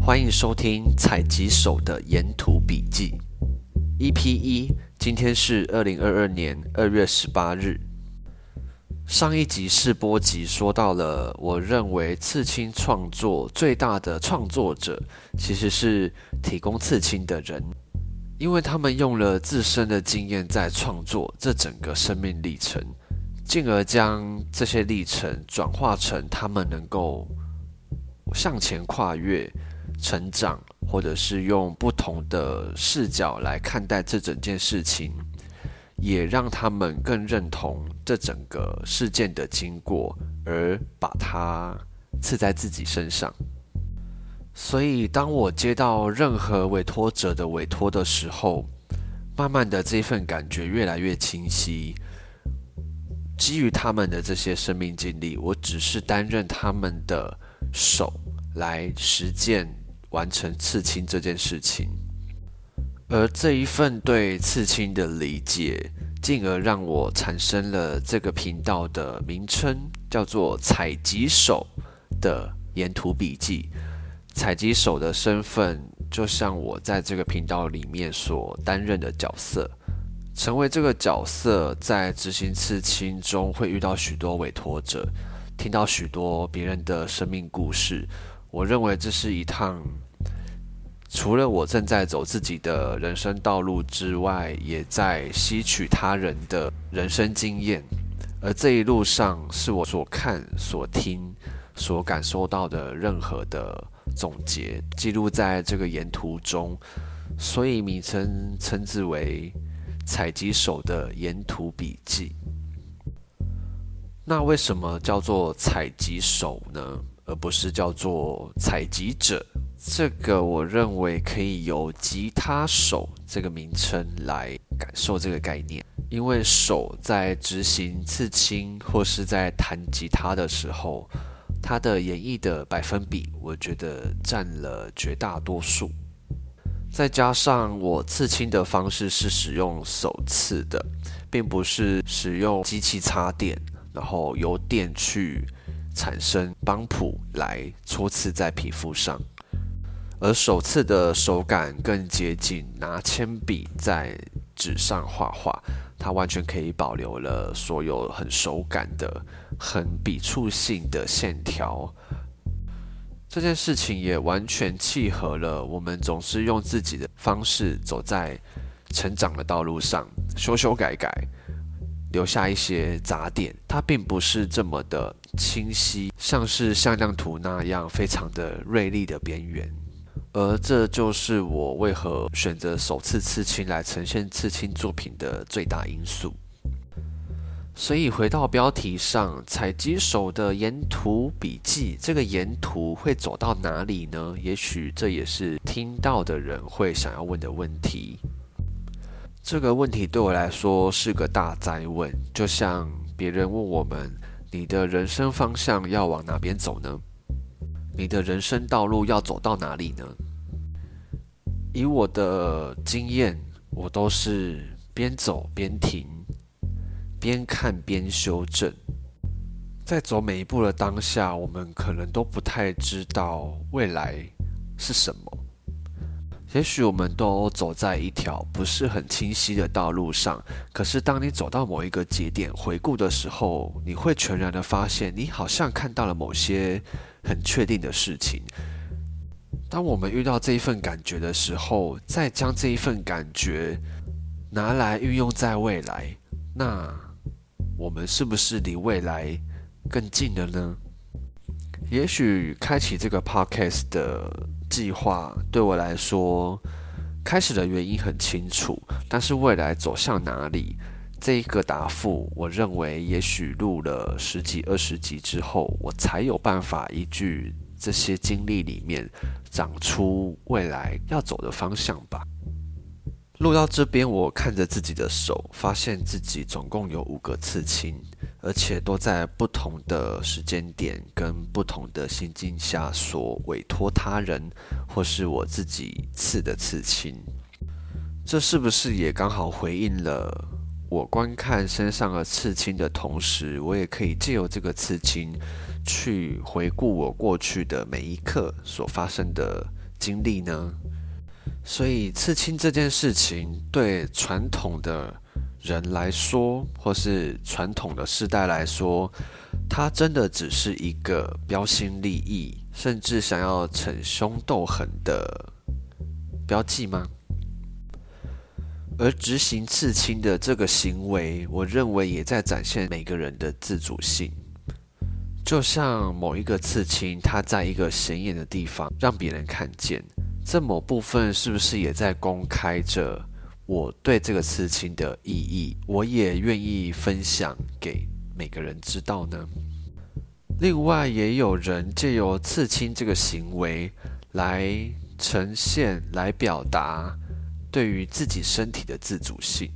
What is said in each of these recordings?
欢迎收听采集手的沿途笔记 EP1，今天是2022年2月18日。上一集试播集说到了，我认为刺青创作最大的创作者其实是提供刺青的人，因为他们用了自身的经验在创作这整个生命历程，进而将这些历程转化成他们能够向前跨越、成长，或者是用不同的视角来看待这整件事情，也让他们更认同这整个事件的经过，而把它刺在自己身上。所以当我接到任何委托者的委托的时候，慢慢的这份感觉越来越清晰。基于他们的这些生命经历，我只是担任他们的手来实践完成刺青这件事情。而这一份对刺青的理解，进而让我产生了这个频道的名称，叫做采集手的沿途笔记。采集手的身份，就像我在这个频道里面所担任的角色。成为这个角色，在执行刺青中会遇到许多委托者，听到许多别人的生命故事。我认为这是一趟除了我正在走自己的人生道路之外，也在吸取他人的人生经验，而这一路上是我所看、所听、所感受到的任何的总结，记录在这个沿途中，所以名称称之为采集手的沿途笔记。那为什么叫做采集手呢？而不是叫做采集者？这个我认为可以由吉他手这个名称来感受这个概念，因为手在执行刺青或是在弹吉他的时候，它的演绎的百分比，我觉得占了绝大多数。再加上我刺青的方式是使用手刺的，并不是使用机器插电，然后由电去产生帮谱来戳刺在皮肤上。而手刺的手感更接近拿铅笔在纸上画画，它完全可以保留了所有很手感的、很笔触性的线条。这件事情也完全契合了我们总是用自己的方式走在成长的道路上，修修改改，留下一些杂点，它并不是这么的清晰，像是向量图那样非常的锐利的边缘。而这就是我为何选择手刺刺青来呈现刺青作品的最大因素。所以回到标题上，采集手的沿途笔记，这个沿途会走到哪里呢？也许这也是听到的人会想要问的问题。这个问题对我来说是个大哉问，就像别人问我们，你的人生方向要往哪边走呢？你的人生道路要走到哪里呢？以我的经验，我都是边走边停，边看边修正。在走每一步的当下，我们可能都不太知道未来是什么。也许我们都走在一条不是很清晰的道路上，可是当你走到某一个节点回顾的时候，你会全然的发现，你好像看到了某些很确定的事情。当我们遇到这一份感觉的时候，再将这一份感觉拿来运用在未来，那我们是不是离未来更近了呢？也许开启这个 podcast 的计划对我来说，开始的原因很清楚，但是未来走向哪里，这一个答复，我认为也许录了10集、20集之后，我才有办法依据这些经历里面长出未来要走的方向吧。录到这边，我看着自己的手，发现自己总共有5个刺青，而且都在不同的时间点跟不同的心境下所委托他人，或是我自己刺的刺青。这是不是也刚好回应了我观看身上的刺青的同时，我也可以借由这个刺青去回顾我过去的每一刻所发生的经历呢？所以刺青这件事情对传统的人来说，或是传统的世代来说，它真的只是一个标新立异，甚至想要逞凶斗狠的标记吗？而执行刺青的这个行为，我认为也在展现每个人的自主性。就像某一个刺青，它在一个显眼的地方让别人看见，这某部分是不是也在公开着我对这个刺青的意义？我也愿意分享给每个人知道呢？另外，也有人借由刺青这个行为来呈现、来表达对于自己身体的自主性。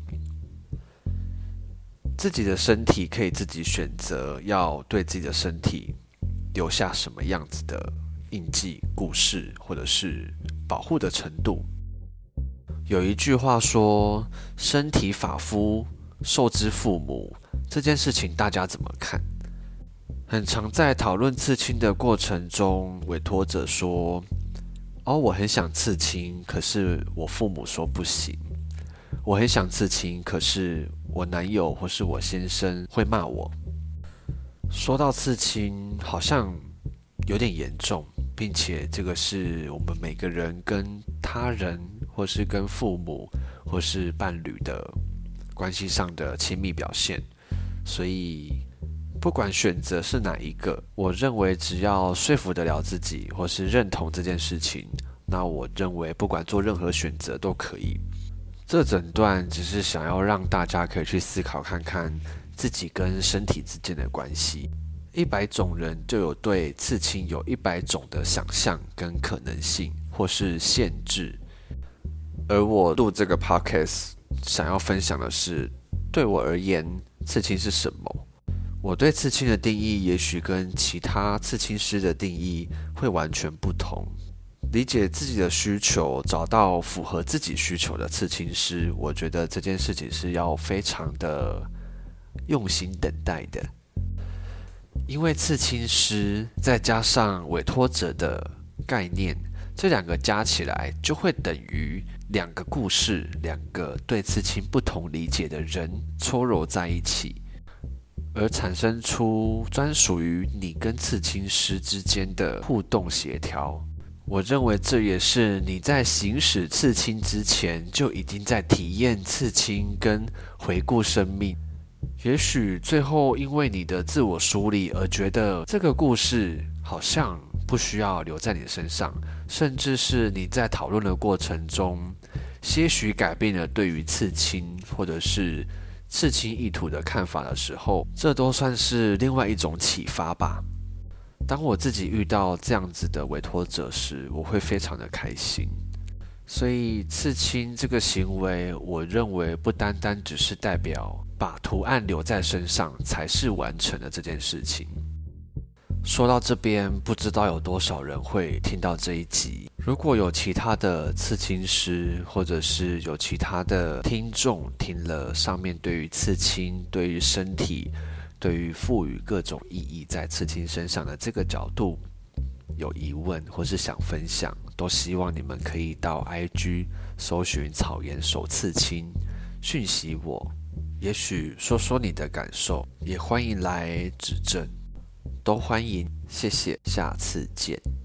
自己的身体可以自己选择要对自己的身体留下什么样子的印记、故事，或者是保护的程度。有一句话说：“身体发肤，受之父母。”这件事情大家怎么看？很常在讨论刺青的过程中，委托者说：“哦，我很想刺青，可是我父母说不行。我很想刺青，可是我男友或是我先生会骂我。”说到刺青，好像有点严重，并且这个是我们每个人跟他人，或是跟父母，或是伴侣的关系上的亲密表现。所以，不管选择是哪一个，我认为只要说服得了自己，或是认同这件事情，那我认为不管做任何选择都可以。这整段只是想要让大家可以去思考看看自己跟身体之间的关系。100种人就有对刺青有100种的想象跟可能性，或是限制。而我录这个 podcast 想要分享的是，对我而言，刺青是什么？我对刺青的定义也许跟其他刺青师的定义会完全不同。理解自己的需求，找到符合自己需求的刺青师，我觉得这件事情是要非常的用心等待的。因为刺青师再加上委托者的概念，这两个加起来就会等于2个故事，2个对刺青不同理解的人搓揉在一起，而产生出专属于你跟刺青师之间的互动协调。我认为这也是你在行使刺青之前就已经在体验刺青跟回顾生命。也许最后因为你的自我梳理而觉得这个故事好像不需要留在你身上，甚至是你在讨论的过程中些许改变了对于刺青或者是刺青意图的看法的时候，这都算是另外一种启发吧。当我自己遇到这样子的委托者时，我会非常的开心。所以刺青这个行为，我认为不单单只是代表把图案留在身上才是完成了这件事情。说到这边，不知道有多少人会听到这一集。如果有其他的刺青师，或者是有其他的听众听了上面对于刺青、对于身体、对于赋予各种意义在刺青身上的这个角度有疑问，或是想分享，都希望你们可以到 IG 搜寻草颜手刺青，讯息我，也许说说你的感受，也欢迎来指正，都欢迎，谢谢，下次见。